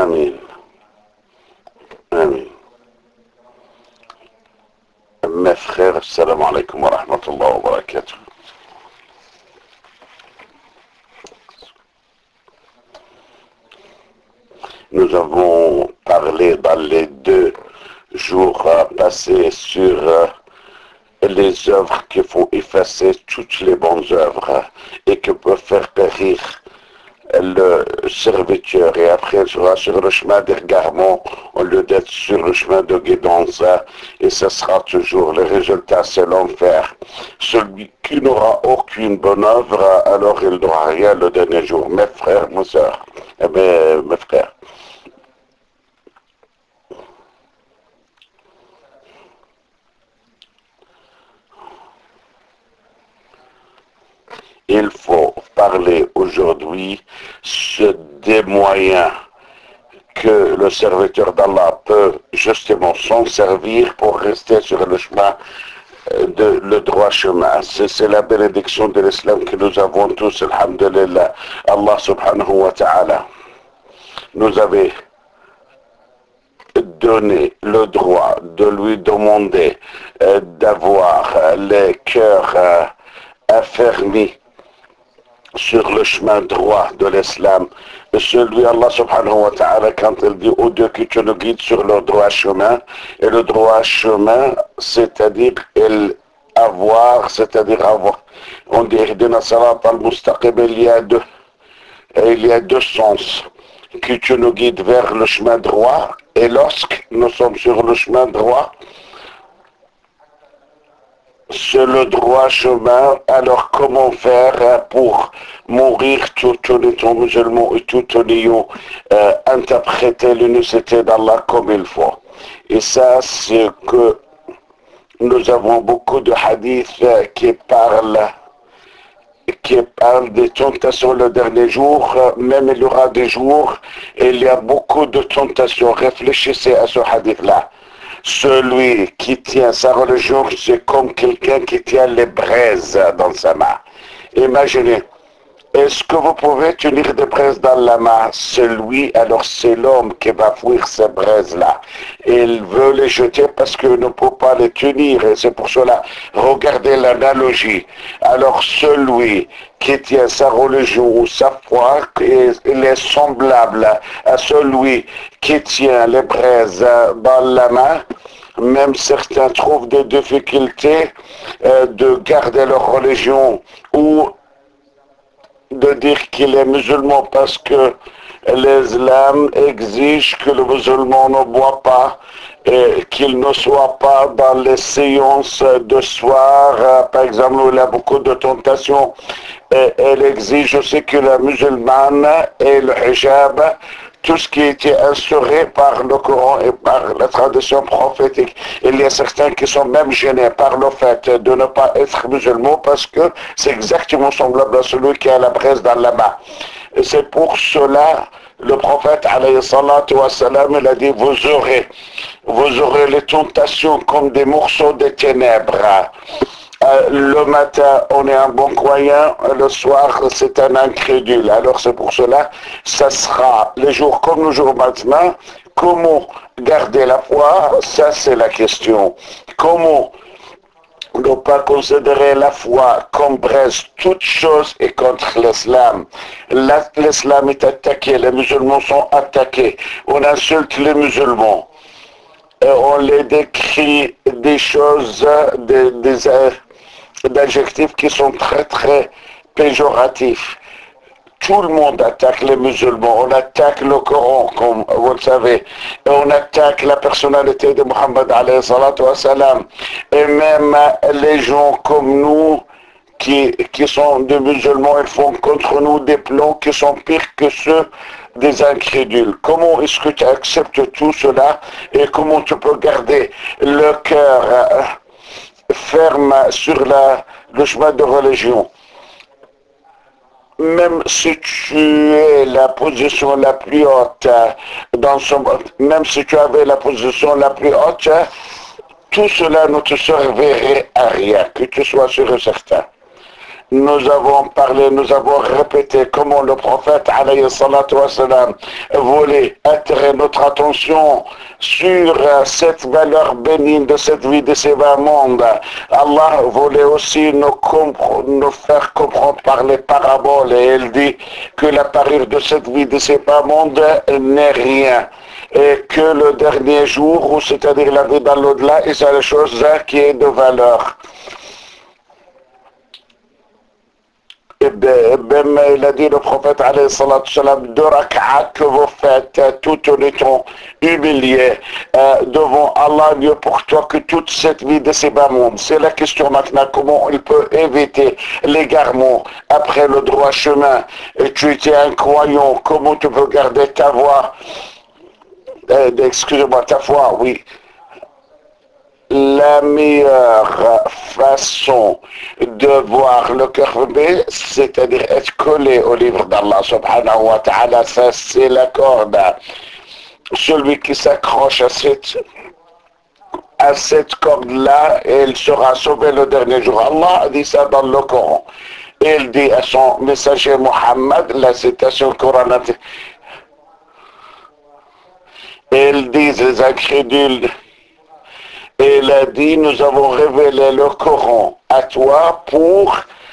Amin. Amin. Mes frères, salam alaikum wa rahmatullah wa barakatuh. Nous avons parlé dans les 2 jours passés sur les œuvres qui font effacer toutes les bonnes œuvres et qui peuvent faire périr le serviteur, et après il sera sur le chemin d'égarement au lieu d'être sur le chemin de guidance, et ce sera toujours le résultat, c'est l'enfer. Celui qui n'aura aucune bonne œuvre, alors il n'aura rien le dernier jour. Mes frères, mes sœurs, mes frères, il faut parler aujourd'hui des moyens que le serviteur d'Allah peut justement s'en servir pour rester sur le chemin, le droit chemin. C'est la bénédiction de l'islam que nous avons tous, alhamdulillah. Allah subhanahu wa ta'ala nous avait donné le droit de lui demander d'avoir les cœurs affermis sur le chemin droit de l'islam. Celui Allah subhanahu wa ta'ala, quand il dit aux deux que tu nous guides sur le droit chemin, et le droit chemin, c'est-à-dire avoir, on dit Ihdina salat al-mustaqim, il y a deux sens, que tu nous guides vers le chemin droit, et lorsque nous sommes sur le chemin droit, c'est le droit chemin. Alors comment faire pour mourir tout en étant musulman et tout en ayant interprété l'unicité d'Allah comme il faut? Et ça, c'est que nous avons beaucoup de hadiths qui parlent des tentations le dernier jour. Même il y aura des jours et il y a beaucoup de tentations. Réfléchissez à ce hadith-là. Celui qui tient sa religion, c'est comme quelqu'un qui tient les braises dans sa main. Imaginez, est-ce que vous pouvez tenir des braises dans la main? Celui, alors c'est l'homme qui va fuir ces braises-là. Il veut les jeter parce qu'il ne peut pas les tenir. Et c'est pour cela, regardez l'analogie. Alors celui qui tient sa religion ou sa foi, il est semblable à celui qui tient les braises dans la main. Même certains trouvent des difficultés de garder leur religion ou de dire qu'il est musulman parce que l'islam exige que le musulman ne boit pas et qu'il ne soit pas dans les séances de soir, par exemple, où il y a beaucoup de tentations. Et elle exige aussi que la musulmane ait le hijab, tout ce qui a été instauré par le Coran et par la tradition prophétique. Il y a certains qui sont même gênés par le fait de ne pas être musulmans parce que c'est exactement semblable à celui qui a la braise dans la main. Et c'est pour cela le prophète, alayhi salatu wa salam, il a dit, vous aurez les tentations comme des morceaux de ténèbres. Le matin, on est un bon croyant, le soir, c'est un incrédule. Alors c'est pour cela, ça sera les jours comme le jour maintenant. Comment garder la foi? Ça, c'est la question. Comment ne pas considérer la foi comme braise? Toute chose est contre l'islam. L'islam est attaqué, les musulmans sont attaqués. On insulte les musulmans. Et on les décrit des choses, des adjectifs qui sont très très péjoratifs. Tout le monde attaque les musulmans, on attaque le Coran, comme vous le savez, et on attaque la personnalité de Mohammed alayhi salatu wa salam, et même les gens comme nous qui sont des musulmans, ils font contre nous des plans qui sont pires que ceux des incrédules. Comment est-ce que tu acceptes tout cela et comment tu peux garder le cœur ferme sur le chemin de religion? Même si tu es la position la plus haute même si tu avais la position la plus haute, tout cela ne te servirait à rien, que tu sois sûr et certain. Nous avons parlé, nous avons répété comment le prophète alayhi salatu wassalam voulait attirer notre attention sur cette valeur bénigne de cette vie de ces bas mondes. Allah voulait aussi nous faire comprendre par les paraboles et il dit que la parure de cette vie de ces bas mondes n'est rien. Et que le dernier jour, ou c'est-à-dire la vie dans l'au-delà, et c'est la chose qui est de valeur. Ben, il a dit le prophète alayhi salatu salam, 2 rak'at que vous faites tout en étant humilié devant Allah, mieux pour toi que toute cette vie de ces bas mondes. C'est la question maintenant, comment il peut éviter l'égarement après le droit chemin. Et tu étais un croyant, comment tu peux garder ta voix, excusez-moi, ta foi, oui. La meilleure façon de voir le cœur fermé, c'est-à-dire être collé au livre d'Allah subhanahu wa ta'ala, ça c'est la corde. Celui qui s'accroche à cette corde-là, il sera sauvé le dernier jour. Allah dit ça dans le Coran. Il dit à son messager Muhammad, la citation coranique, ils disent les incrédules, et il a dit, nous avons révélé le Coran à toi pour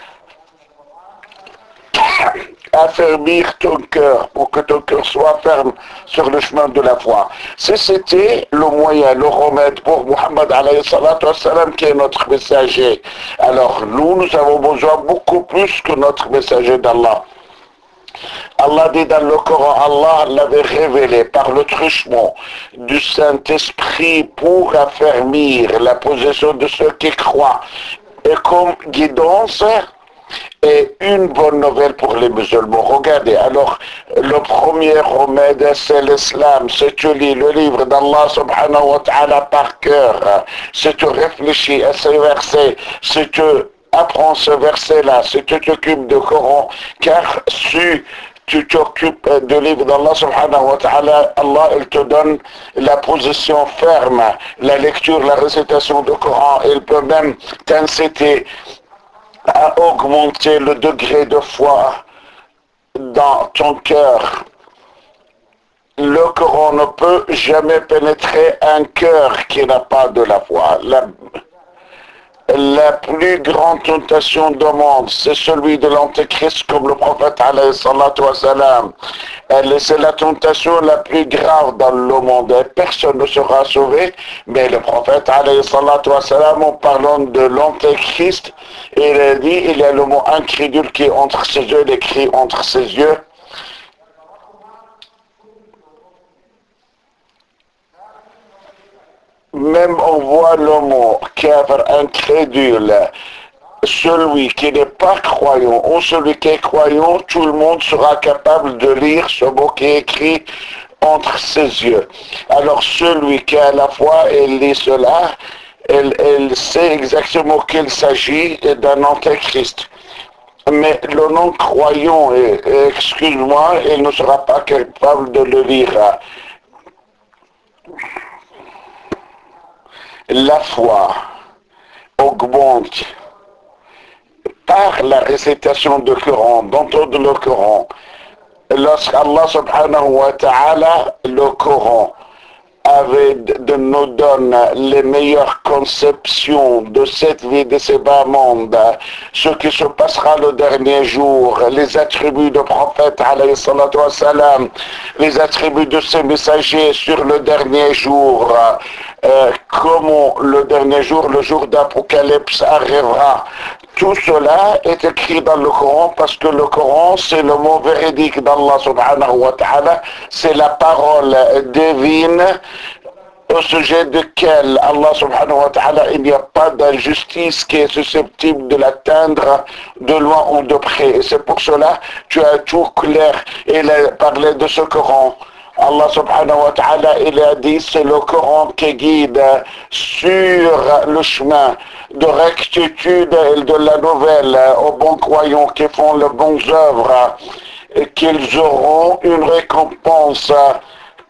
affermir ton cœur, pour que ton cœur soit ferme sur le chemin de la foi. Si c'était le moyen, le remède pour Muhammad alayhi salatu wassalam qui est notre messager, alors nous avons besoin beaucoup plus que notre messager d'Allah. Allah dit dans le Coran, Allah l'avait révélé par le truchement du Saint-Esprit pour affermir la position de ceux qui croient. Et comme guidance et une bonne nouvelle pour les musulmans. Regardez, alors le premier remède c'est l'islam, c'est tu lis le livre d'Allah subhanahu wa ta'ala par cœur, c'est tu réfléchis à ces versets, c'est tu apprends ce verset-là, si tu t'occupes du Coran, car si tu t'occupes du livre d'Allah subhanahu wa ta'ala, Allah il te donne la position ferme, la lecture, la récitation du Coran, il peut même t'inciter à augmenter le degré de foi dans ton cœur. Le Coran ne peut jamais pénétrer un cœur qui n'a pas de la foi. La plus grande tentation du monde, c'est celui de l'Antéchrist, comme le prophète alayhi salatu wassalam. C'est la tentation la plus grave dans le monde. Personne ne sera sauvé, mais le prophète alayhi salatu wassalam, en parlant de l'Antéchrist, il a dit, il y a le mot incrédule qui est entre ses yeux, il écrit entre ses yeux. Même on voit le mot kafir, incrédule, celui qui n'est pas croyant ou celui qui est croyant, tout le monde sera capable de lire ce mot qui est écrit entre ses yeux. Alors celui qui a la foi, il lit cela, il sait exactement qu'il s'agit d'un antéchrist. Mais le non-croyant, excuse-moi, il ne sera pas capable de le lire. La foi augmente par la récitation du Coran, d'entendre le Coran. Lorsqu'Allah subhanahu wa ta'ala, le Coran, nous donne les meilleures conceptions de cette vie, de ces bas mondes, ce qui se passera le dernier jour, les attributs de prophète, alayhi salatu wassalam, les attributs de ses messagers sur le dernier jour, comment le dernier jour, le jour d'Apocalypse arrivera. Tout cela est écrit dans le Coran parce que le Coran, c'est le mot véridique d'Allah subhanahu wa ta'ala, c'est la parole divine au sujet duquel Allah subhanahu wa ta'ala, il n'y a pas d'injustice qui est susceptible de l'atteindre de loin ou de près. Et c'est pour cela tu as tout clair. Il a parlé de ce Coran. Allah subhanahu wa ta'ala, il a dit, c'est le Coran qui guide sur le chemin de rectitude et de la nouvelle aux bons croyants qui font les bonnes œuvres, et qu'ils auront une récompense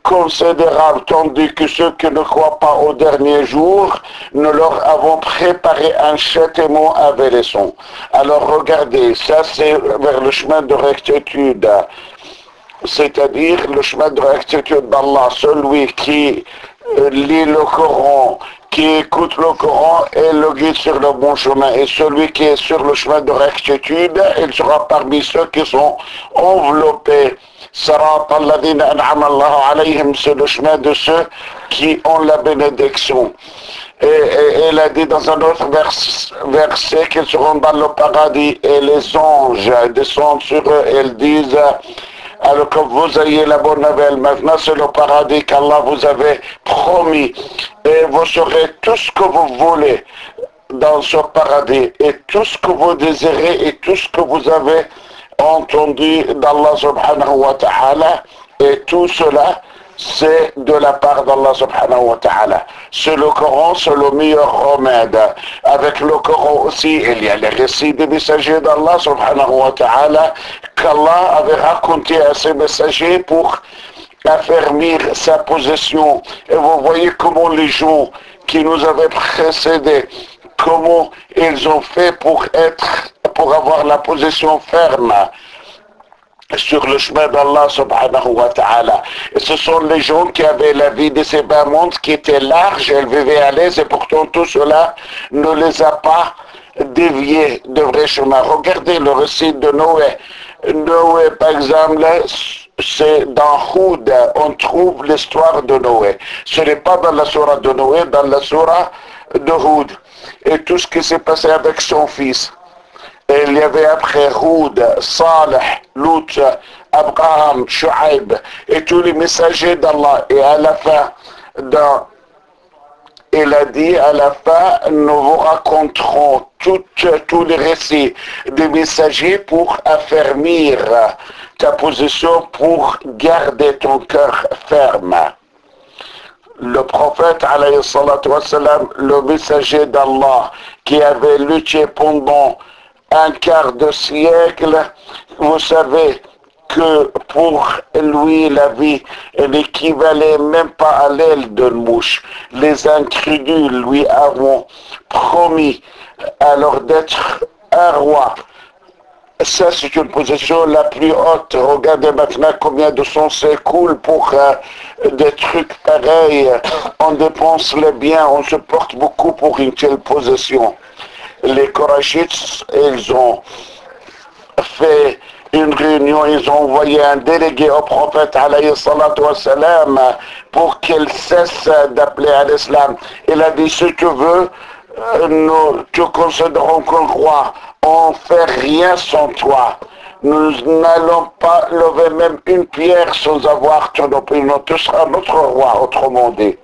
considérable, tandis que ceux qui ne croient pas au dernier jour, nous leur avons préparé un châtiment avilissant. Alors regardez, ça c'est vers le chemin de rectitude, c'est-à-dire le chemin de rectitude d'Allah, celui qui lit le Coran, qui écoute le Coran et le guide sur le bon chemin. Et celui qui est sur le chemin de rectitude, il sera parmi ceux qui sont enveloppés. Sarat alladhina an'ama Allahu alayhim, c'est le chemin de ceux qui ont la bénédiction. Et il a dit dans un autre verset qu'ils seront dans le paradis et les anges descendent sur eux et ils disent alors que vous ayez la bonne nouvelle. Maintenant, c'est le paradis qu'Allah vous avait promis. Et vous saurez tout ce que vous voulez dans ce paradis. Et tout ce que vous désirez et tout ce que vous avez entendu d'Allah subhanahu wa ta'ala. Et tout cela, c'est de la part d'Allah subhanahu wa ta'ala. C'est le Coran, c'est le meilleur remède. Avec le Coran aussi, il y a les récits des messagers d'Allah subhanahu wa ta'ala qu'Allah avait raconté à ses messagers pour affermir sa position. Et vous voyez comment les gens qui nous avaient précédés, comment ils ont fait pour avoir la position ferme sur le chemin d'Allah subhanahu wa ta'ala. Et ce sont les gens qui avaient la vie de ces bas mondes qui était large, elles vivaient à l'aise et pourtant tout cela ne les a pas déviés de vrai chemin. Regardez le récit de Noé. Noé, par exemple, c'est dans Houd, on trouve l'histoire de Noé. Ce n'est pas dans la surah de Noé, dans la surah de Houd. Et tout ce qui s'est passé avec son fils. Et il y avait après Houd, Salih, Lut, Abraham, Shu'aib et tous les messagers d'Allah. Et à la fin, il a dit à la fin, nous vous raconterons tous les récits des messagers pour affermir ta position, pour garder ton cœur ferme. Le prophète, alayhi salatu wassalam, le messager d'Allah, qui avait lutté pendant un quart de siècle, vous savez que pour lui la vie n'équivalait même pas à l'aile d'une mouche. Les incrédules lui avons promis alors d'être un roi. Ça, c'est une position la plus haute. Regardez maintenant combien de sang s'écoule pour des trucs pareils. On dépense les biens, on se porte beaucoup pour une telle position. Les Korachites, ils ont fait une réunion, ils ont envoyé un délégué au prophète alayhi salatu wassalam pour qu'il cesse d'appeler à l'islam. Il a dit, si tu veux, nous te considérons comme roi, on ne fait rien sans toi. Nous n'allons pas lever même une pierre sans avoir ton opinion. Tu seras notre roi, autrement dit.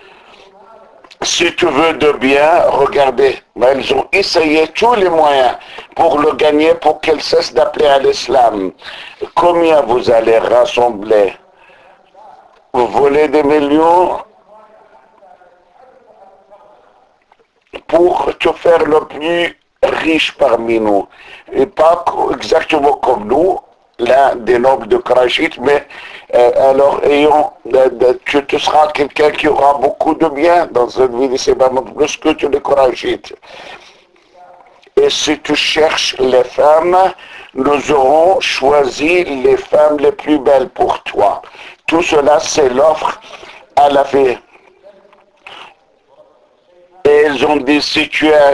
Si tu veux de bien, regardez, ils ont essayé tous les moyens pour le gagner, pour qu'elle cesse d'appeler à l'islam. Combien vous allez rassembler? Vous voulez des millions pour te faire le plus riche parmi nous. Et pas exactement comme nous, l'un des nobles de Krashit, mais alors tu seras quelqu'un qui aura beaucoup de bien dans cette vie de Sébama, plus que tu les Krashit. Et si tu cherches les femmes, nous aurons choisi les femmes les plus belles pour toi. Tout cela, c'est l'offre à la vie. Et ils ont dit, si tu as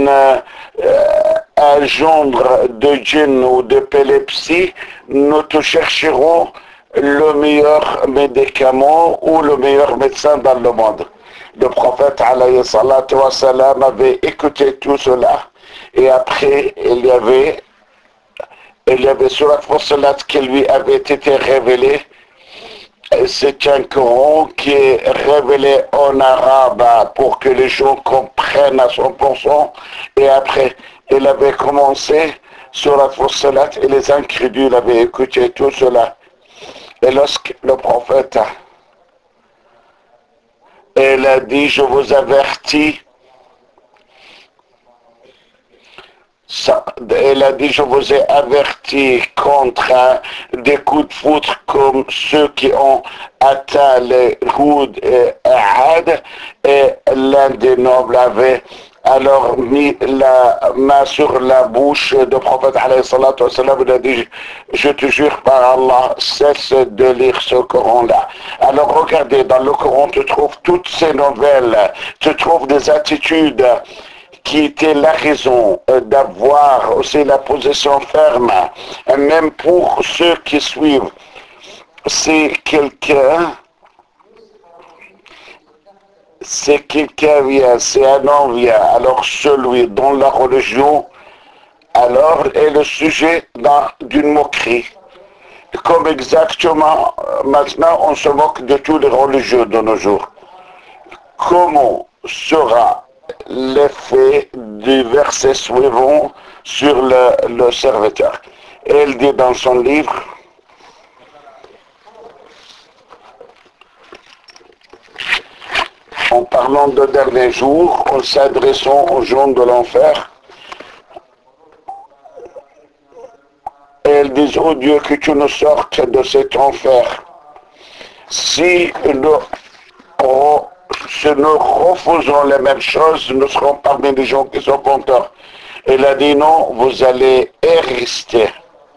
un gendre de djinn ou d'épilepsie, nous te chercherons le meilleur médicament ou le meilleur médecin dans le monde. Le prophète alayhi salatu wa salam avait écouté tout cela. Et après, il y avait Surat Fussilat qui lui avait été révélé. C'est un Coran qui est révélé en arabe pour que les gens comprennent à 100%. Et après, il avait commencé Surat Fussilat et les incrédules avaient écouté tout cela. Et lorsque le prophète il a dit, je vous avertis, Elle a dit, je vous ai averti contre des coups de foudre comme ceux qui ont atteint les Houd et Ahad, et l'un des nobles avait alors mis la main sur la bouche du prophète alayhi salatu wassalam. Il a dit, je te jure par Allah, cesse de lire ce Coran-là. Alors regardez, dans le Coran, tu trouves toutes ces nouvelles, tu trouves des attitudes qui était la raison d'avoir aussi la position ferme, même pour ceux qui suivent. C'est quelqu'un vient, c'est un homme vient, alors celui dont la religion, alors est le sujet d'une moquerie. Comme exactement, maintenant on se moque de tous les religieux de nos jours. Comment sera l'effet du verset suivant sur le serviteur? Elle dit dans son livre, en parlant de dernier jour, en s'adressant aux gens de l'enfer, elle dit, oh Dieu, que tu nous sortes de cet enfer. Si nous refusons les mêmes choses, nous serons parmi les gens qui sont contents. Elle a dit non, vous allez rester.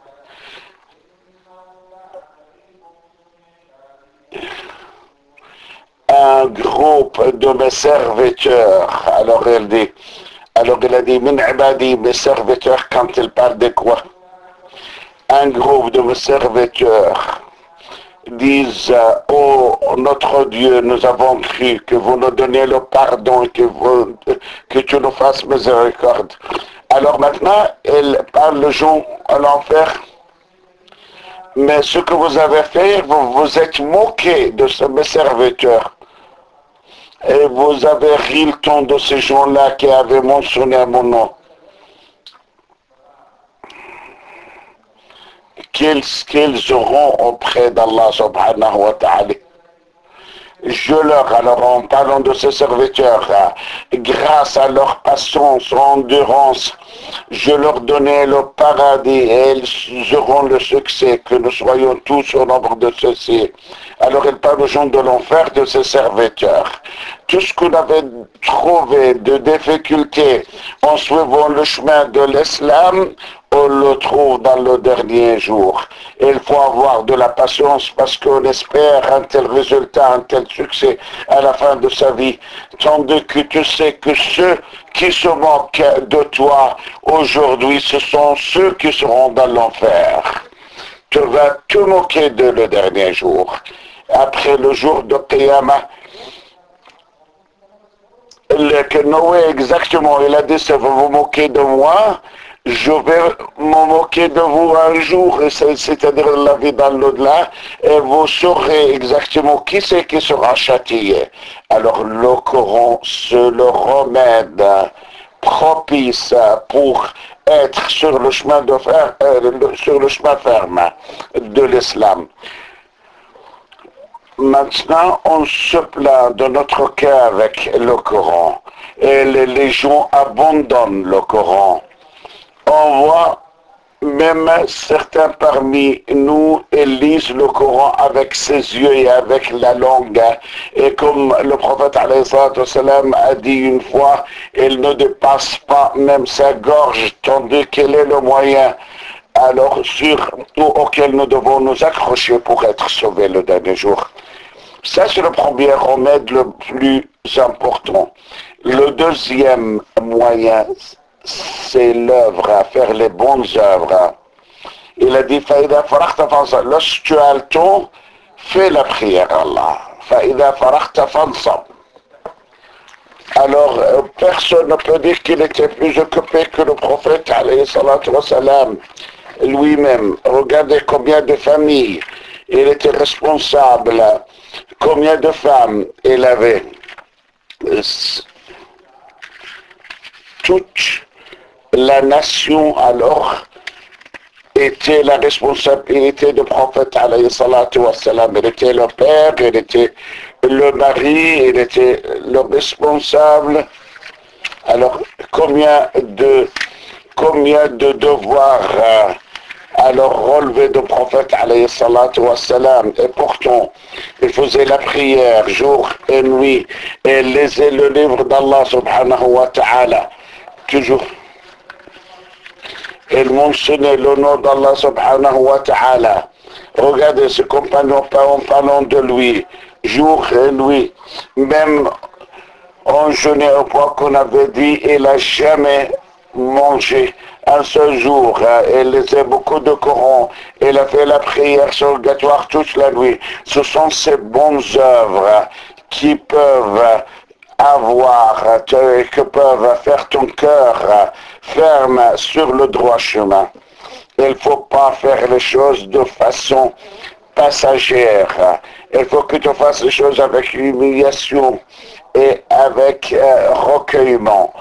Un groupe de mes serviteurs, alors elle a dit, min ibadi, mes serviteurs, quand elle parle de quoi? Un groupe de mes serviteurs disent, oh notre Dieu, nous avons cru que vous nous donniez le pardon et que tu nous fasses miséricorde. Alors maintenant, elle parle le jour à l'enfer. Mais ce que vous avez fait, vous vous êtes moqué de mes serviteurs. Et vous avez ri le ton de ces gens-là qui avaient mentionné mon nom. Qu'ils auront auprès d'Allah subhanahu wa ta'ala. Alors en parlant de ces serviteurs, grâce à leur patience, endurance, je leur donnais le paradis et ils auront le succès, que nous soyons tous au nombre de ceux-ci. Alors il parle aux gens de l'enfer de ses serviteurs. Tout ce qu'on avait trouvé de difficultés en suivant le chemin de l'islam, on le trouve dans le dernier jour. Il faut avoir de la patience parce qu'on espère un tel résultat, un tel succès à la fin de sa vie. Tandis que tu sais que ceux qui se moquent de toi aujourd'hui, ce sont ceux qui seront dans l'enfer. Tu vas te moquer de le dernier jour. Après le jour de Qiyamah, que Noé exactement, il a dit, si vous vous moquez de moi, je vais me moquer de vous un jour, c'est-à-dire la vie dans l'au-delà, et vous saurez exactement qui c'est qui sera châtié. Alors le Coran, c'est le remède propice pour être sur le chemin ferme de l'islam. Maintenant, on se plaint de notre cas avec le Coran, et les gens abandonnent le Coran. On voit même certains parmi nous, ils lisent le Coran avec ses yeux et avec la langue. Et comme le prophète alayhi salatu wassalam a dit une fois, il ne dépasse pas même sa gorge, tandis qu'il est le moyen alors auquel nous devons nous accrocher pour être sauvés le dernier jour. Ça, c'est le premier remède le plus important. Le deuxième moyen, c'est l'œuvre, à faire les bonnes œuvres. Il a dit, lorsque tu as le temps, fais la prière à Allah. Alors, personne ne peut dire qu'il était plus occupé que le prophète, alayhi salatu wassalam, lui-même. Regardez combien de familles il était responsable, combien de femmes il avait. Toute la nation alors était la responsabilité du prophète alayhi salatu wassalam. Il était le père, il était le mari, il était le responsable. Alors combien combien de devoirs alors relevé de prophète alayhi salatu wassalam, et pourtant il faisait la prière jour et nuit et lisait le livre d'Allah subhanahu wa ta'ala toujours. Il mentionnait le nom d'Allah subhanahu wa ta'ala. Regardez ce compagnon en parlant de lui jour et nuit, même en jeûnant au point qu'on avait dit, il n'a jamais mangé un seul jour. Il lisait beaucoup de Coran. Il a fait la prière surrogatoire toute la nuit. Ce sont ces bonnes œuvres qui peuvent que peuvent faire ton cœur ferme sur le droit chemin. Il ne faut pas faire les choses de façon passagère. Il faut que tu fasses les choses avec humiliation et avec recueillement.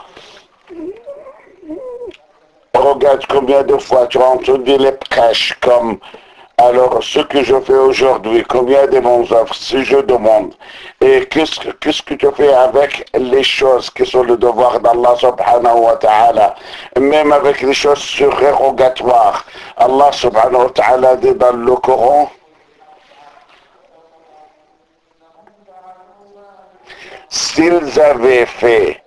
Regarde combien de fois tu as entendu les prêches comme alors ce que je fais aujourd'hui, combien de mon œuvres, si je demande, et qu'est-ce que tu fais avec les choses qui sont le devoir d'Allah subhanahu wa ta'ala, même avec les choses surérogatoires. Allah subhanahu wa ta'ala dit dans le Coran, s'ils avaient fait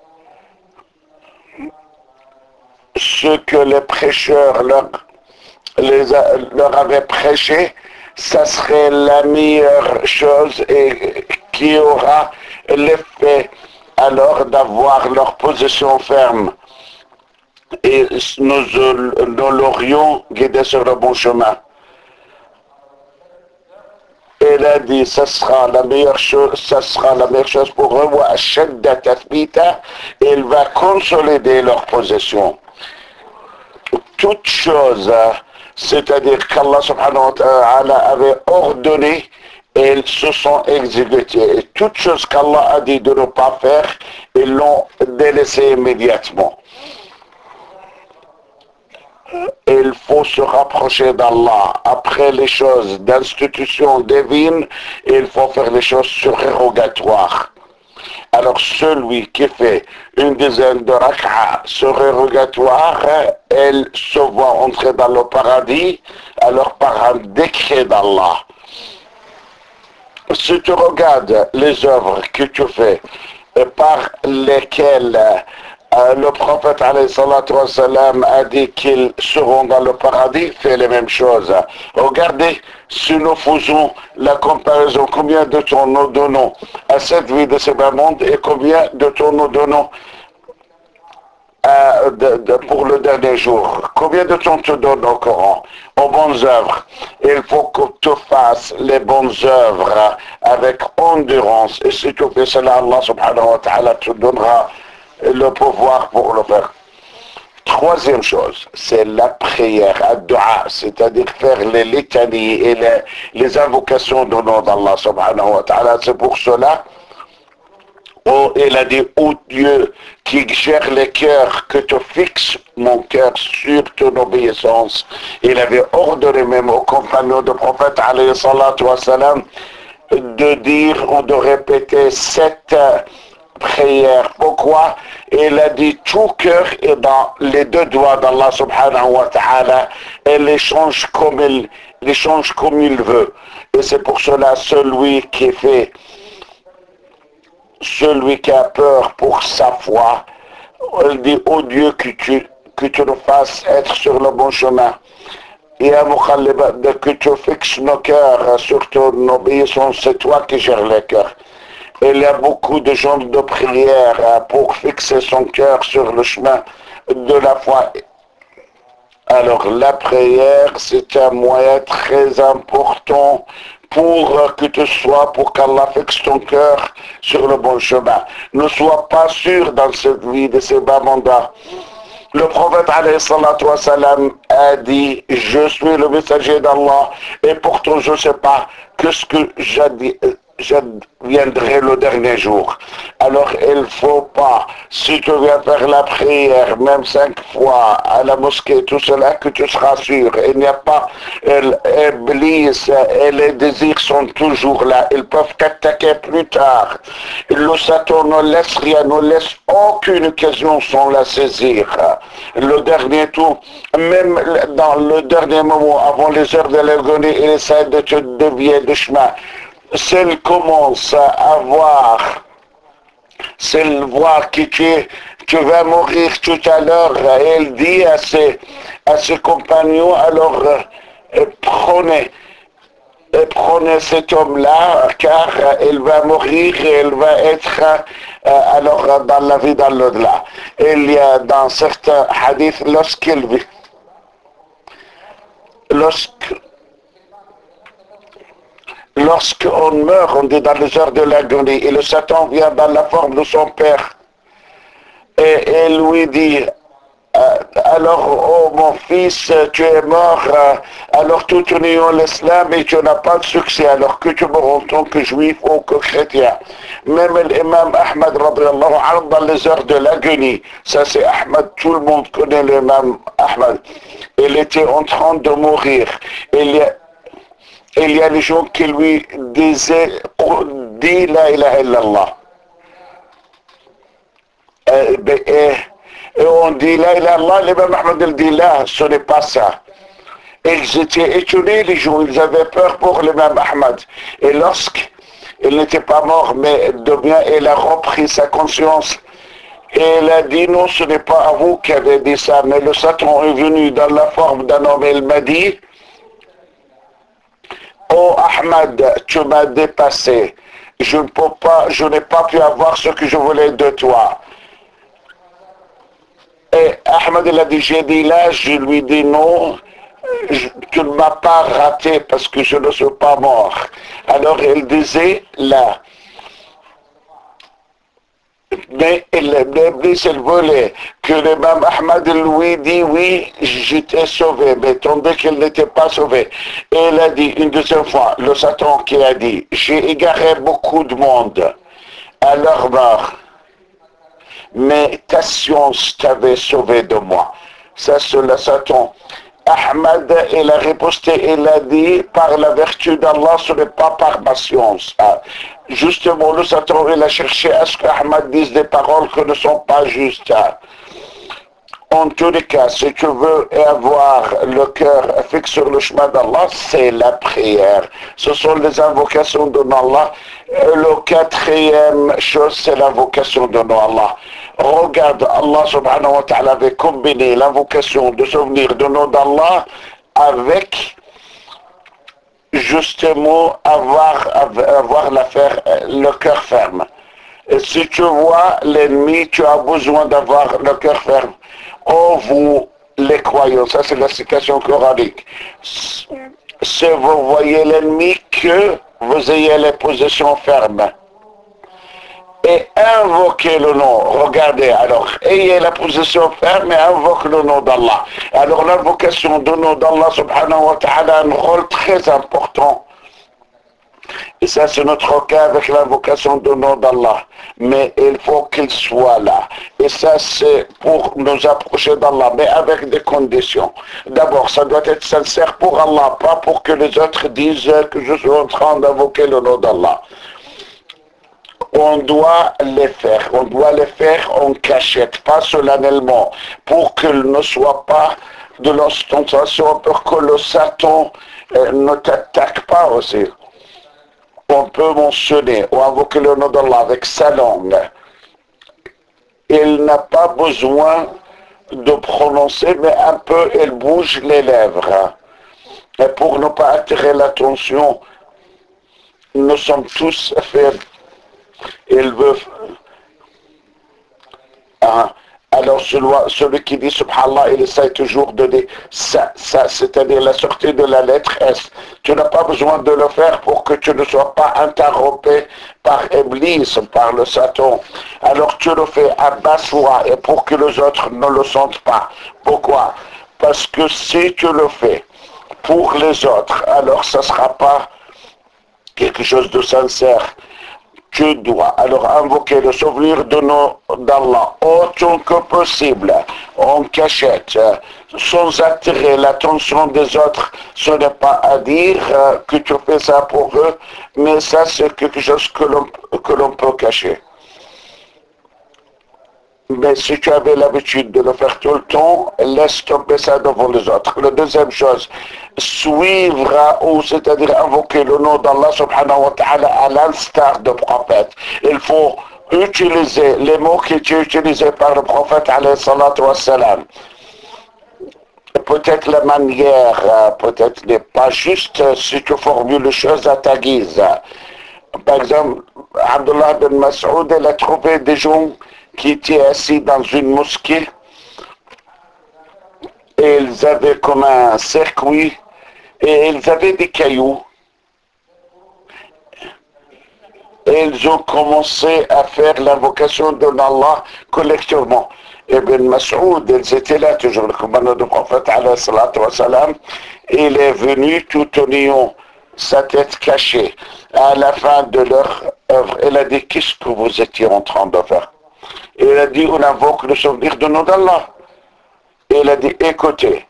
ce que les prêcheurs leur avaient prêché, ça serait la meilleure chose et qui aura l'effet alors d'avoir leur position ferme. Et nous l'aurions guidé sur le bon chemin. Il a dit, ça sera la meilleure chose pour eux, il va consolider leur position. Toute chose, c'est-à-dire qu'Allah subhanahu wa ta'ala avait ordonné, et ils se sont exécutés. Et toute chose qu'Allah a dit de ne pas faire, ils l'ont délaissé immédiatement. Il faut se rapprocher d'Allah. Après les choses d'institution divine, il faut faire les choses surérogatoires. Alors celui qui fait une dizaine de rak'a surérogatoires, elle se voit entrer dans le paradis, alors par un décret d'Allah. Si tu regardes les œuvres que tu fais, par lesquelles le prophète alayhi salatu wassalam a dit qu'ils seront dans le paradis, fait les mêmes choses. Regardez, si nous faisons la comparaison, combien de temps nous donnons à cette vie de ce bas monde et combien de temps nous donnons pour le dernier jour. Combien de temps tu donnes au Coran, aux bonnes œuvres? Il faut que tu fasses les bonnes œuvres avec endurance. Et si tu fais cela, Allah subhanahu wa ta'ala te donnera le pouvoir pour le faire. Troisième chose, c'est la prière, ad-du'a, c'est-à-dire faire les litanies et les invocations du nom d'Allah subhanahu wa ta'ala. C'est pour cela, il a dit, ô Dieu qui gère les cœurs, que tu fixes mon cœur sur ton obéissance. Il avait ordonné même aux compagnons du prophète alayhi salatu wassalam de dire ou de répéter cette prière. Pourquoi? Il a dit tout cœur est dans les deux doigts d'Allah subhanahu wa ta'ala et les change comme il veut. Et c'est pour cela celui qui a peur pour sa foi, il dit, ô Dieu, que tu nous fasses être sur le bon chemin. Et à que tu fixes nos cœurs sur ton obéissance, c'est toi qui gères les cœurs. Il y a beaucoup de gens de prière pour fixer son cœur sur le chemin de la foi. Alors la prière, c'est un moyen très important pour que tu sois, pour qu'Allah fixe ton cœur sur le bon chemin. Ne sois pas sûr dans cette vie de ces bas mandats. Le prophète alayhi salatu wassalam a dit, je suis le messager d'Allah et pourtant je ne sais pas que ce que je viendrai le dernier jour. Alors il ne faut pas, si tu viens faire la prière, même 5 fois à la mosquée, tout cela, que tu seras sûr. Il n'y a pas l'Iblis et les désirs sont toujours là. Ils peuvent t'attaquer plus tard. Le Satan ne laisse rien, ne laisse aucune occasion sans la saisir. Le dernier tour, même dans le dernier moment, avant les heures de l'agonie, il essaie de te dévier de chemin. S'il commence à voir, s'il voit que tu vas mourir tout à l'heure, il dit à ses compagnons, alors prenez cet homme-là, car il va mourir et il va être alors dans la vie dans l'au-delà. Il y a dans certains hadiths, lorsqu'on meurt, on dit dans les heures de l'agonie, et le Satan vient dans la forme de son père, et il lui dit, alors, oh mon fils, tu es mort, alors tout en ayant l'islam et tu n'as pas de succès, alors que tu meurs en tant que juif ou que chrétien. Même l'imam Ahmad, dans les heures de l'agonie, ça c'est Ahmad, tout le monde connaît l'imam Ahmad, il était en train de mourir. Il y a des gens qui lui disaient, dis la ilaha illallah. Et on dit la ilaha illallah, l'imam Ahmad il dit là, ce n'est pas ça. Ils étaient étonnés, les gens, ils avaient peur pour l'imam Ahmad. Et lorsqu'il n'était pas mort, mais de bien, il a repris sa conscience. Et il a dit, non, ce n'est pas à vous qui avez dit ça, mais le Satan est venu dans la forme d'un homme, il m'a dit, oh Ahmad, tu m'as dépassé. Je n'ai pas pu avoir ce que je voulais de toi. Et Ahmad il a dit, j'ai dit là, je lui dis non, tu ne m'as pas raté parce que je ne suis pas mort. Alors il disait là, mais l'Iblis il voulait que l'imam Ahmad lui dit oui, j'étais sauvé, mais tandis qu'il n'était pas sauvé. Et il a dit une deuxième fois, le Satan qui a dit, j'ai égaré beaucoup de monde à leur mort. Mais ta science t'avait sauvé de moi. Ça, c'est le Satan. Ahmad, il a riposté, il a dit, par la vertu d'Allah, ce n'est pas par ma science. Justement, le Satan, il a cherché à ce qu'Ahmad dise des paroles qui ne sont pas justes. En tous les cas, si tu veux avoir le cœur fixe sur le chemin d'Allah, c'est la prière. Ce sont les invocations de Allah. Le quatrième chose, c'est l'invocation de Allah. Regarde, Allah subhanahu wa ta'ala avait combiné l'invocation de souvenir de nom d'Allah avec justement avoir l'affaire, le cœur ferme. Et si tu vois l'ennemi, tu as besoin d'avoir le cœur ferme. Oh, vous, les croyants, ça c'est la citation coranique. Si vous voyez l'ennemi, que vous ayez les positions fermes. Et invoquez le nom. Regardez, alors, ayez la position ferme et invoquez le nom d'Allah. Alors, l'invocation du nom d'Allah, subhanahu wa ta'ala, a un rôle très important. Et ça, c'est notre cas avec l'invocation du nom d'Allah. Mais il faut qu'il soit là. Et ça, c'est pour nous approcher d'Allah, mais avec des conditions. D'abord, ça doit être sincère pour Allah, pas pour que les autres disent que je suis en train d'invoquer le nom d'Allah. On doit les faire en cachette, pas solennellement, pour qu'il ne soit pas de l'ostentation, pour que le Satan ne t'attaque pas aussi. On peut mentionner ou invoquer le nom d'Allah avec sa langue. Il n'a pas besoin de prononcer, mais un peu, il bouge les lèvres. Et pour ne pas attirer l'attention, nous sommes tous faibles. Il veut... Alors celui qui dit subhanallah, il essaie toujours de dire ça, c'est-à-dire la sortie de la lettre S. Tu n'as pas besoin de le faire pour que tu ne sois pas interrompu par Iblis, par le Satan. Alors tu le fais à basse voix et pour que les autres ne le sentent pas. Pourquoi? Parce que si tu le fais pour les autres, alors ça ne sera pas quelque chose de sincère, tu dois alors invoquer le souvenir de d'Allah autant que possible, en cachette, sans attirer l'attention des autres. Ce n'est pas à dire que tu fais ça pour eux, mais ça c'est quelque chose que l'on peut cacher. Mais si tu avais l'habitude de le faire tout le temps, laisse tomber ça devant les autres. La deuxième chose, suivre, ou c'est-à-dire invoquer le nom d'Allah subhanahu wa ta'ala à l'instar du prophète. Il faut utiliser les mots qui étaient utilisés par le prophète alayhi salatu wa salam. Peut-être la manière, peut-être n'est pas juste si tu formules les choses à ta guise. Par exemple, Abdullah bin Mas'ud, il a trouvé des gens qui étaient assis dans une mosquée et ils avaient comme un circuit et ils avaient des cailloux et ils ont commencé à faire l'invocation de Allah collectivement. Ibn Mas'ud, ils étaient là, toujours le commandant du prophète, alayhi salatu wa salam, il est venu tout en ayant sa tête cachée. À la fin de leur œuvre, il a dit, qu'est-ce que vous étiez en train de faire? Et il a dit, on invoque le souvenir de nom d'Allah. Et il a dit, écoutez,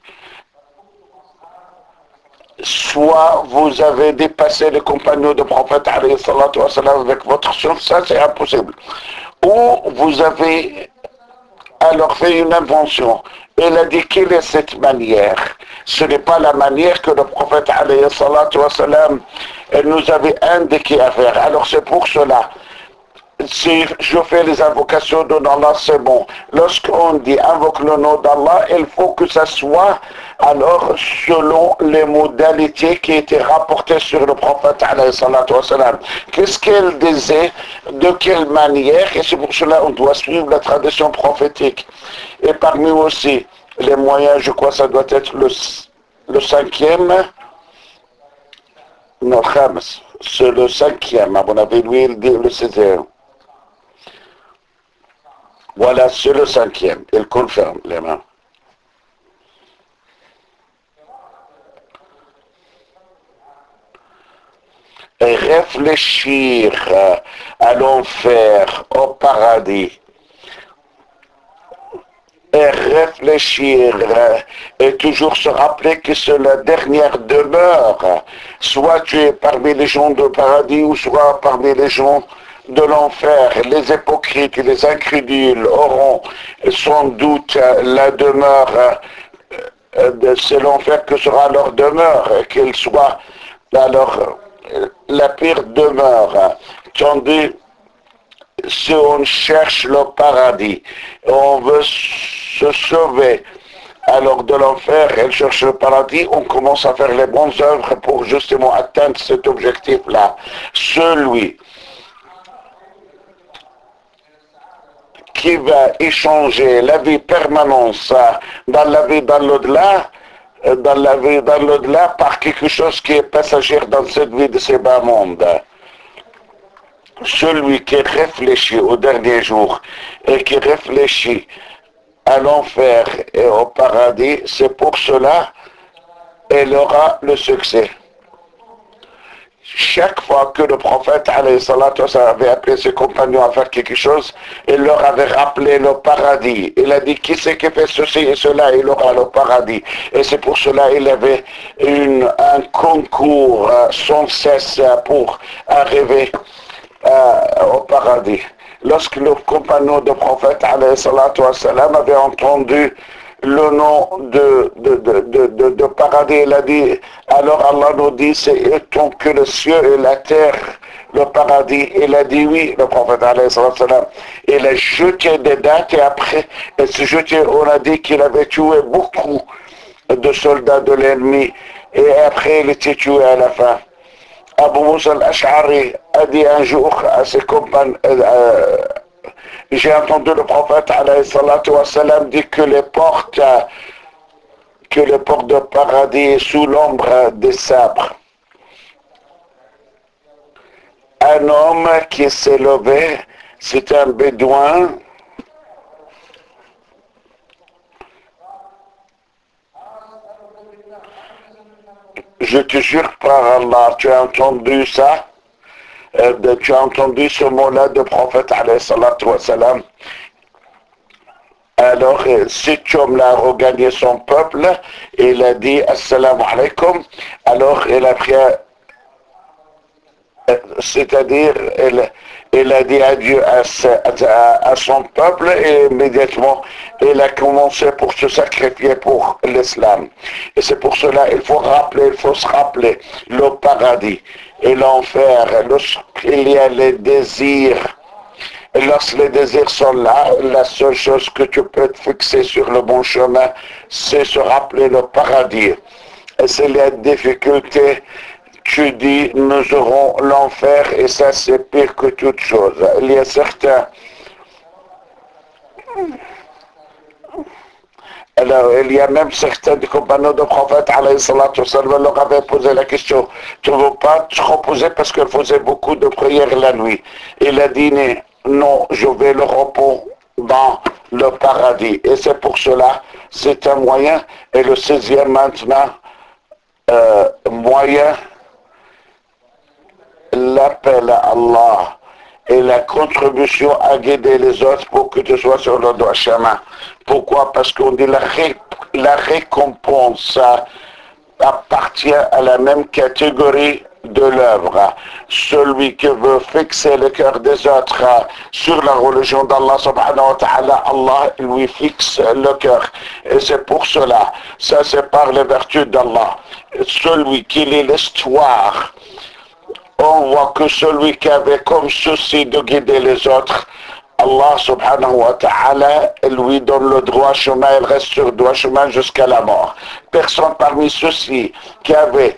soit vous avez dépassé les compagnons du prophète alayhi salatu wa salam avec votre science, ça c'est impossible. Ou vous avez alors fait une invention. Il a dit, quelle est cette manière? Ce n'est pas la manière que le prophète alayhi salatu wa salam nous avait indiqué à faire. Alors c'est pour cela, si je fais les invocations de Allah, c'est bon. Lorsqu'on dit invoque le nom d'Allah, il faut que ça soit alors selon les modalités qui étaient rapportées sur le prophète alayhi salatu wa salam. Qu'est-ce qu'il disait, de quelle manière, et c'est pour cela on doit suivre la tradition prophétique. Et parmi aussi les moyens, je crois que ça doit être le cinquième, non, Khams, c'est le cinquième, à mon avis, lui il dit le 16e. Voilà, c'est le cinquième. Il confirme les mains. Et réfléchir à l'enfer, au paradis. Et réfléchir et toujours se rappeler que c'est la dernière demeure. Soit tu es parmi les gens du paradis ou soit parmi les gens de l'enfer. Les hypocrites et les incrédules auront sans doute la demeure, c'est l'enfer que sera leur demeure, qu'il soit alors la pire demeure. Tandis si on cherche le paradis, on veut se sauver alors de l'enfer, elle cherche le paradis, on commence à faire les bonnes œuvres pour justement atteindre cet objectif-là. Celui qui va échanger la vie permanente dans la vie dans l'au-delà, dans la vie dans l'au-delà par quelque chose qui est passager dans cette vie de ces bas mondes. Celui qui réfléchit au dernier jour et qui réfléchit à l'enfer et au paradis, c'est pour cela qu'il aura le succès. Chaque fois que le prophète alayhi salatu avait appelé ses compagnons à faire quelque chose, il leur avait rappelé le paradis. Il a dit, qui c'est qui fait ceci et cela, il aura le paradis. Et c'est pour cela qu'il avait un concours sans cesse pour arriver au paradis. Lorsque le compagnon du prophète alayhi salatu avait entendu le nom de paradis, il a dit, alors Allah nous dit, c'est autant que le ciel et la terre, le paradis. Il a dit oui, le prophète alayhi salam. Il a jeté des dates et après, il s'est jeté, on a dit qu'il avait tué beaucoup de soldats de l'ennemi et après il était tué à la fin. Abu Musa al-Ash'ari a dit un jour à ses compagnons, j'ai entendu le prophète alayhi salatu wa salam dire que les portes de paradis sous l'ombre des sabres. Un homme qui s'est levé, c'est un bédouin. Je te jure par Allah, tu as entendu ça? Tu as entendu ce mot-là de prophète alayhi salatu wa salam. Alors, cet homme-là a regagné son peuple et il a dit Assalamu alaikum. Alors, il a pris, c'est-à-dire, il a dit adieu à son peuple et immédiatement, il a commencé pour se sacrifier pour l'islam. Et c'est pour cela il faut se rappeler le paradis et l'enfer, lorsqu'il y a les désirs. Et lorsque les désirs sont là, la seule chose que tu peux te fixer sur le bon chemin, c'est se rappeler le paradis. Et c'est la difficulté, tu dis, nous aurons l'enfer et ça c'est pire que toute chose. Il y a certains... Alors, il y a même certains des compagnons de prophète, alayhi salatu wa sallam, leur avaient posé la question, tu ne veux pas te reposer parce qu'elle faisait beaucoup de prières la nuit. Il a dit, non, je vais le repos dans le paradis. Et c'est pour cela, c'est un moyen. Et le 16e maintenant, moyen, l'appel à Allah et la contribution à guider les autres pour que tu sois sur le droit chemin. Pourquoi? Parce qu'on dit la récompense appartient à la même catégorie de l'œuvre. Celui qui veut fixer le cœur des autres sur la religion d'Allah subhanahu wa ta'ala, Allah lui fixe le cœur. Et c'est pour cela, ça c'est par les vertus d'Allah. Celui qui lit l'histoire, on voit que celui qui avait comme souci de guider les autres, Allah subhanahu wa ta'ala lui donne le droit chemin, il reste sur le droit chemin jusqu'à la mort. Personne parmi ceux-ci qui avait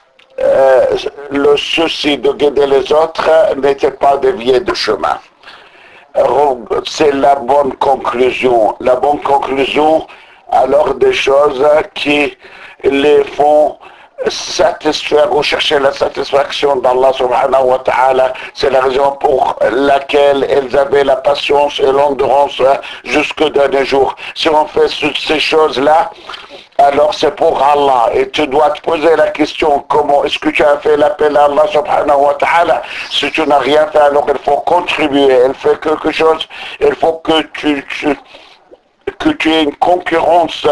le souci de guider les autres n'était pas dévié de chemin. C'est la bonne conclusion. La bonne conclusion, alors des choses qui les font satisfaire ou chercher la satisfaction d'Allah subhanahu wa ta'ala. C'est la raison pour laquelle ils avaient la patience et l'endurance jusqu'au dernier jour. Si on fait ces choses-là, alors c'est pour Allah. Et tu dois te poser la question, comment est-ce que tu as fait l'appel à Allah subhanahu wa ta'ala? Si tu n'as rien fait, alors il faut contribuer. Il fait quelque chose. Il faut que tu aies une concurrence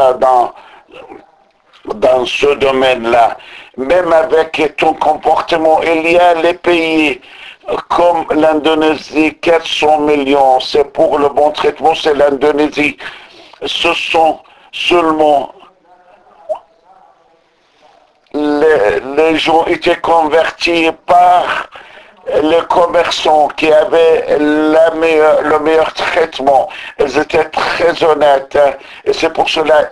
dans ce domaine-là. Même avec ton comportement, il y a les pays comme l'Indonésie, 400 millions, c'est pour le bon traitement, c'est l'Indonésie. Ce sont seulement les gens étaient convertis par les commerçants qui avaient le meilleur traitement. Ils étaient très honnêtes. Et c'est pour cela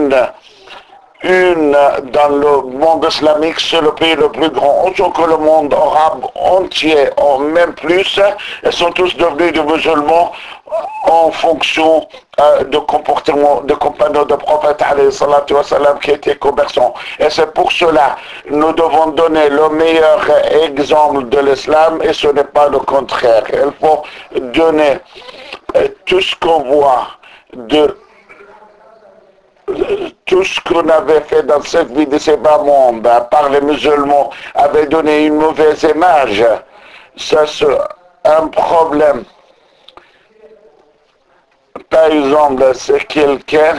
dans le monde islamique, c'est le pays le plus grand. Autant que le monde arabe entier, même plus, ils sont tous devenus des musulmans en fonction de comportement de compagnons de prophète alayhi salatu wa salam qui étaient commerçants. Et c'est pour cela nous devons donner le meilleur exemple de l'islam et ce n'est pas le contraire. Il faut donner tout ce qu'on voit tout ce qu'on avait fait dans cette vie de ces bas mondes par les musulmans avait donné une mauvaise image. Ça c'est un problème. Par exemple, c'est quelqu'un,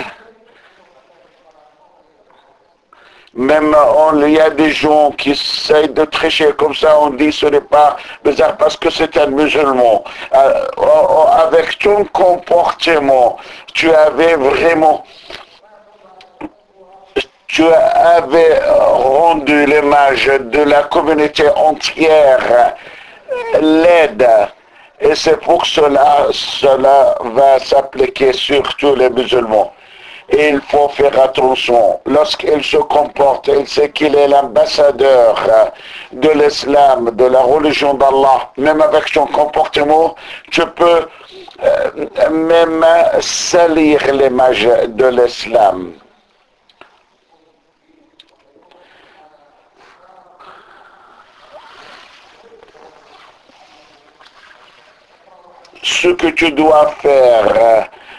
même il y a des gens qui essayent de tricher comme ça, on dit ce n'est pas bizarre parce que c'est un musulman. Avec ton comportement, tu avais rendu l'image de la communauté entière laide. Et c'est pour cela va s'appliquer sur tous les musulmans. Et il faut faire attention. Lorsqu'il se comporte, il sait qu'il est l'ambassadeur de l'islam, de la religion d'Allah. Même avec son comportement, tu peux même salir l'image de l'islam. Ce que tu dois faire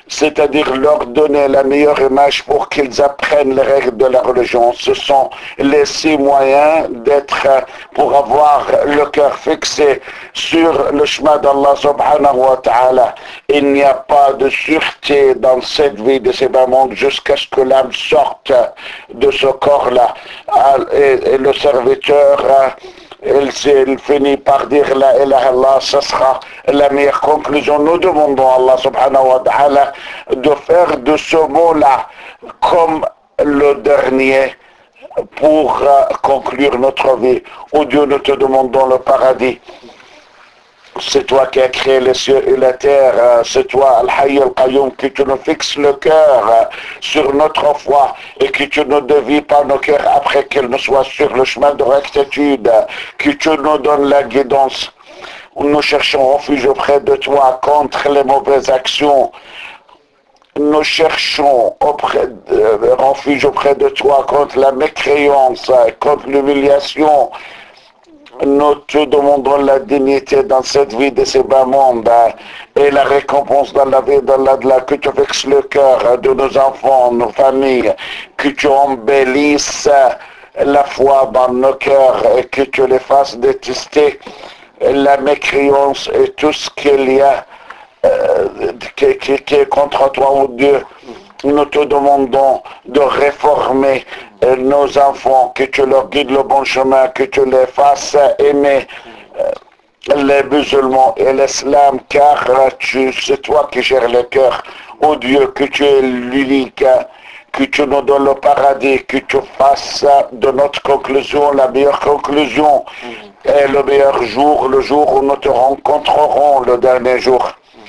c'est-à-dire leur donner la meilleure image pour qu'ils apprennent les règles de la religion. Ce sont les 6 moyens pour avoir le cœur fixé sur le chemin d'Allah subhanahu wa ta'ala. Il n'y a pas de sûreté dans cette vie de ces bas mondes jusqu'à ce que l'âme sorte de ce corps-là. Et le serviteur, il finit par dire la ilaha illallah, ce sera la meilleure conclusion. Nous demandons à Allah subhanahu wa ta'ala de faire de ce mot-là comme le dernier pour conclure notre vie. Oh Dieu, nous te demandons le paradis. C'est toi qui as créé les cieux et la terre, c'est toi, Al-Hayy Al-Qayyum, que tu nous fixes le cœur sur notre foi et que tu ne dévies pas nos cœurs après qu'ils ne soient sur le chemin de rectitude, que tu nous donnes la guidance. Nous cherchons refuge auprès de toi contre les mauvaises actions. Nous cherchons refuge auprès de toi contre la mécréance, contre l'humiliation. Nous te demandons la dignité dans cette vie de ces bas mondes et la récompense dans la vie d'Allah, que tu fixes le cœur de nos enfants, nos familles, que tu embellisses la foi dans nos cœurs et que tu les fasses détester la mécréance et tout ce qu'il y a qui est contre toi, oh Dieu. Nous te demandons de réformer nos enfants, que tu leur guides le bon chemin, que tu les fasses aimer les musulmans et l'islam, car c'est toi qui gères le cœur. Oh Dieu, que tu es l'unique, que tu nous donnes le paradis, que tu fasses de notre conclusion la meilleure conclusion et le meilleur jour, le jour où nous te rencontrerons, le dernier jour.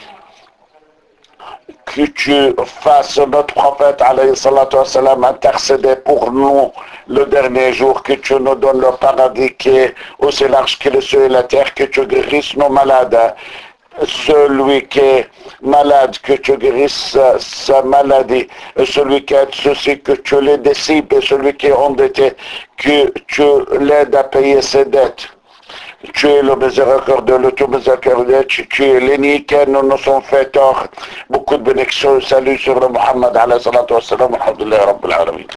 Que tu fasses notre prophète alayhi salatu wassalam intercéder pour nous le dernier jour, que tu nous donnes le paradis qui est aussi large que le ciel et la terre, que tu guérisses nos malades. Celui qui est malade, que tu guérisses sa maladie, celui qui a de soucis, que tu le dissipes, et celui qui est endetté, que tu l'aides à payer ses dettes. Tu es le miséricordieux, le tout miséricordieux, tu es l'unique, nous nous sommes fait tort. Beaucoup de bénédictions, salut sur le Muhammad, alayhi salatu wassalam, alhamdulillah, rabbil alamin.